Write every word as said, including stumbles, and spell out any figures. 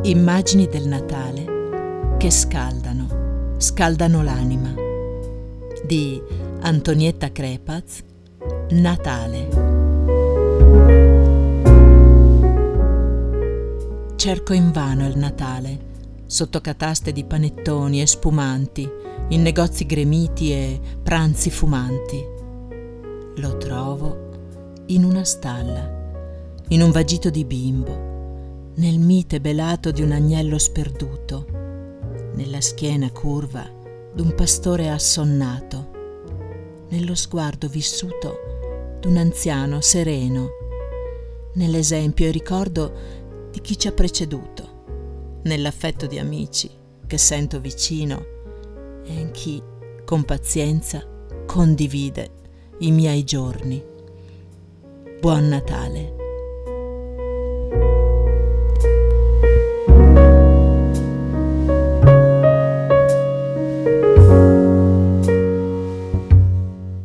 Immagini del Natale che scaldano, scaldano l'anima. Di Antonietta Crepaz, Natale. Cerco invano il Natale, sotto cataste di panettoni e spumanti, in negozi gremiti e pranzi fumanti. Lo trovo in una stalla, in un vagito di bimbo, nel mite belato di un agnello sperduto, nella schiena curva d'un pastore assonnato, nello sguardo vissuto d'un anziano sereno, nell'esempio e ricordo di chi ci ha preceduto, nell'affetto di amici che sento vicino e in chi, con pazienza, condivide i miei giorni. Buon Natale!